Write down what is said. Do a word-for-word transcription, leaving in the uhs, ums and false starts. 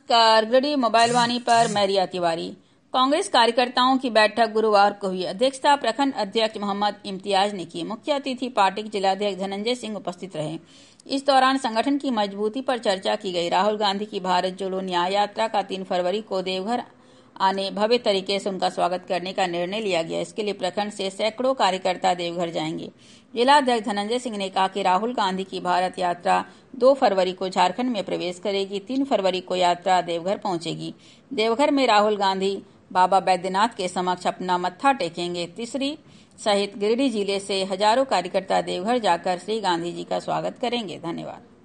नमस्कार। गृहणी मोबाइल वाणी पर मैरिया तिवारी। कांग्रेस कार्यकर्ताओं की बैठक गुरुवार को हुई। अध्यक्षता प्रखंड अध्यक्ष मोहम्मद इम्तियाज ने की। मुख्य अतिथि पार्टी के जिलाध्यक्ष धनंजय सिंह उपस्थित रहे। इस दौरान संगठन की मजबूती पर चर्चा की गई। राहुल गांधी की भारत जोड़ो न्याय यात्रा का तीन फरवरी को देवघर आने भव्य तरीके से उनका स्वागत करने का निर्णय लिया गया। इसके लिए प्रखंड से सैकड़ों कार्यकर्ता देवघर जाएंगे। जिलाध्यक्ष धनंजय सिंह ने कहा कि राहुल गांधी की भारत यात्रा दो फरवरी को झारखंड में प्रवेश करेगी। तीन फरवरी को यात्रा देवघर पहुंचेगी। देवघर में राहुल गांधी बाबा बैद्यनाथ के समक्ष अपना मत्था टेकेंगे। तीसरी सहित गिरिडीह जिले से हजारों कार्यकर्ता देवघर जाकर श्री गांधी जी का स्वागत करेंगे। धन्यवाद।